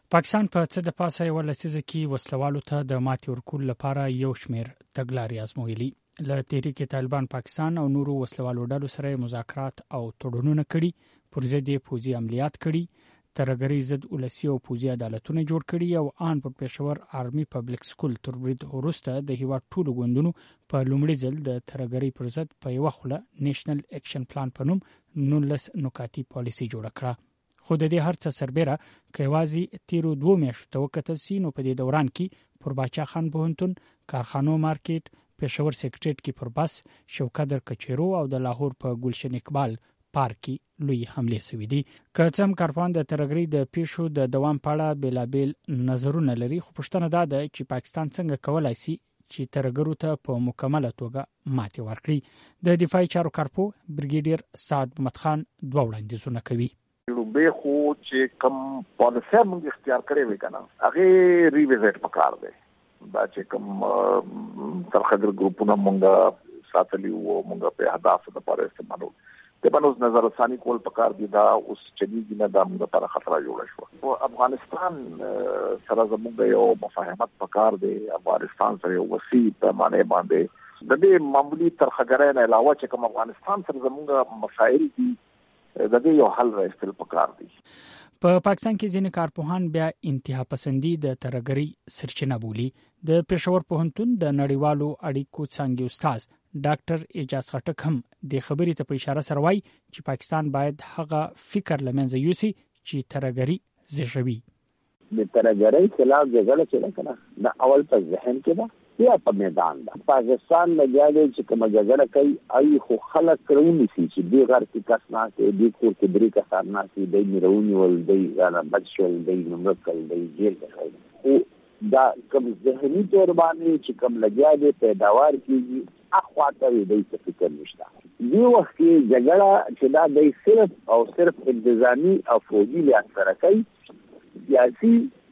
پاکستان په څه د پاسه یو لسیزه کې وسلوالو ته د ماتې ورکولو لپاره یو شمېر تګلارې آزمویلي. له تحریک طالبان پاکستان او نورو وسلوالو ډلو سره مذاکرات او تړونونه کړي، پر ضد یې پوځي عملیات کړي، ترهګرۍ ضد ولسي او پوځي عدالتونه جوړ کړي او آن پر پېښور آرمي پبلک سکول تر برید وروسته د هیواد ټولو ګوندونو په لومړي ځل د ترهګرۍ پر ضد په یوه خوله نیشنل اکشن پلان په نوم 19 نکاتي پالیسي جوړه کړه. خو د دې هر څه سربېره که یوازې تیرو 2 میاشتو ته وکتل سي، نو په دې دوران کې پر باچا خان پوهنتون، کارخانو مارکیټ، پېښور سیکریټریټ کې پر بس، شوکدر کچېرو او د لاهور په ګلشن اقبال پارک کې لوی حمله شوې دي. که څه هم کارپوهان د ترهګرۍ د پیښو د دوام په اړه بیلابیل نظرونه لري، خو پوښتنه دا ده چې پاکستان څنګه کولای شي چې ترهګرو ته په مکمله توګه ماتې ورکړي. د دفاعي چارو کارپو برګیډیر سعد محمد خان 2 وړاندیزونه کوي. به خو چې کوم پالیسي موږ اختیار کړې وي کنه، هغه ریویزټ پکار دی. دا چې کوم ترخدر ګروپونه موږ ساتلی وو، موږ په اهداف لپاره استعمالو د بنوز نظر ثاني کول پکار دي. دا اوس چلیږي نه، دا موږ لپاره خطر جوړ شو. او افغانستان سره زموږ یو مفاهمت پکار دی. افغانستان سره یو وسیع پیمانه باندې د دې معمولی ترخګرۍ نه علاوه چې کوم افغانستان سره زموږ مسایل دي د دې یو حل راستل پکار دي. په پاکستان کې ځینې کارپوهان بیا انتها پسندي د ترهګرۍ سرچینه بولي. د پېښور پوهنتون د نړیوالو اړیکو څانګې استاد ډاکټر اعجاز خټک هم د خبرې ته په اشاره سره وایي چې پاکستان باید هغه فکر لمنځه یوسي چې ترهګرۍ زېږوي. د ترهګرۍ خلاف جګړه چې نه، د اول په ذهن کې ده یا په میدان ده. پاکستان لګیا دی چې کومه جګړه کوي، ای خو خلک کړونی سي چې دی غر کې کس نه کې دی کور کې درې کسان نه سي، دی میرونی ول دی یا بچول دی نمرکل دی جیل کې. او دا کوم ذهني تور باندې چې کوم لګیا دی پیداوار کیږي، اخواته دی څه فکر نشته. دی وخت کې جګړه چې دا دی صرف او صرف انتظامی او فوجي لحاظ سره کوي، سیاسي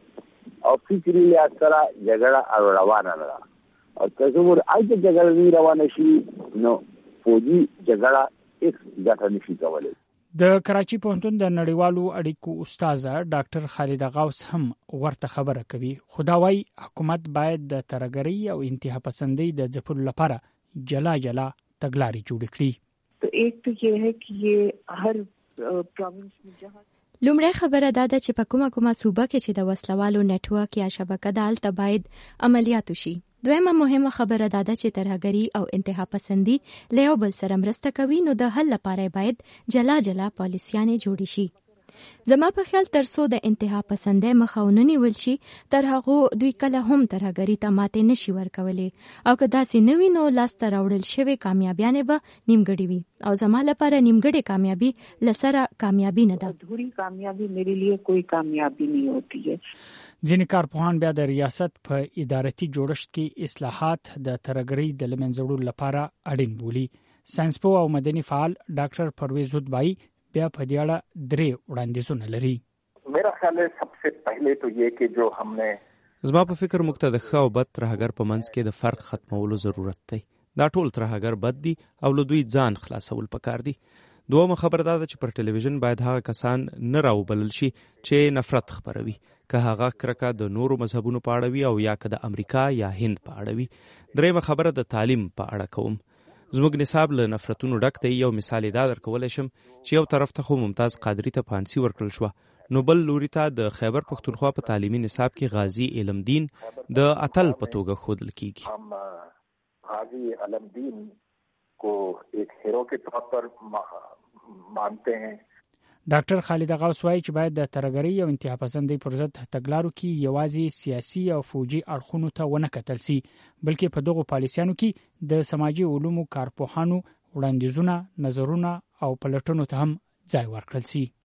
او فکري لحاظ سره جګړه روانه ده. او تصور اته جګړه نه روانه شي نو فوجي جګړه هیڅ ګټه نشي کولای. د کراچي پوهنتون د نړیوالو اړیکو استاد ډاکټر خالد غوث هم ورته خبره کوي. خدا وايي حکومت باید د ترهګرۍ او انتها پسندۍ د ځپلو لپاره جلا جلا تګلارې جوړ کړي. تو ایک تو یہ ہے کہ یہ ہر پروینس میں جہاں لومړی خبره دا ده چې په کومه صوبه کې چې د وسلوالو نتورک یا شبکه ده هلته باید عملیات وشي. دویمه مهمه خبره دا ده چې ترهګري او انتها پسندي له یو بل سره مرسته کوي، نو د حل لپاره باید جلا جلا پالیسیانې جوړې شي. زما په خیال ترڅو د انتها پسندۍ مخه ونیول شي، تر هغو دوی کله هم ترهګري ته ماتې نشي ورکولی. او که داسې نه وي نو لاسته راوړل شوې کامیابیانې به نیمګړې وي. او زما لپاره نیمګړې کامیابي له سره کامیابي نه ده. ادھوری کامیابی میرے لیے کوئی کامیابی نہیں ہوتی ہے. ځینې کارپوهان بیا د ریاست په ادارتي جوړښت کې اصلاحات د ترهګرۍ د له منځه وړلو لپاره اړین بولي. ساينسپوه او مدني فعال ډاکټر پرویز هدبایی بیا په دې اړه 3 وړاندیزونه لري. میرا خیال ہے سب سے پہلے تو یہ کہ جو ہم نے زما په فکر موږ ته د ښه او بد ترهګر په منځ کې د فرق ختمولو ضرورت دی. دا ټول ترهګر بد دي او له دوی ځان خلاصول پکار دي. دومره خبره ده چې پر ټلویزیون باید هغه کسان نه راوبلل شي چې نفرت خبروي، که هغه کرکه د نورو مذهبونو په اړه وي او یا که د امریکا یا هند په اړه وي. دریمه خبره د تعلیم په اړه کوم. زموږ نصاب له نفرتونو ډک دی. یو مثال دا درکولی شم چې یو طرف ته خو ممتاز قادری ته فانسی ورکړل شوه، نو بل لوري ته د خیبر پښتونخوا په تعلیمي نصاب کې غازی علمدین د اتل په توګه ښودل کیږي. हम غازی علمدین کو ایک ہیرو کے طور پر مانتے ہیں. ډاکټر خالد غوث وایي چې باید د ترهګرۍ او انتها پسندۍ پر ضد تګلارو کې یوازې سیاسي او فوجي اړخونو ته ونه کتل سي، بلکې په دغو پالیسیانو کې د سماجي علومو کارپوهانو وړاندیزونه، نظرونه او پلټنو ته هم ځای ورکړل سي.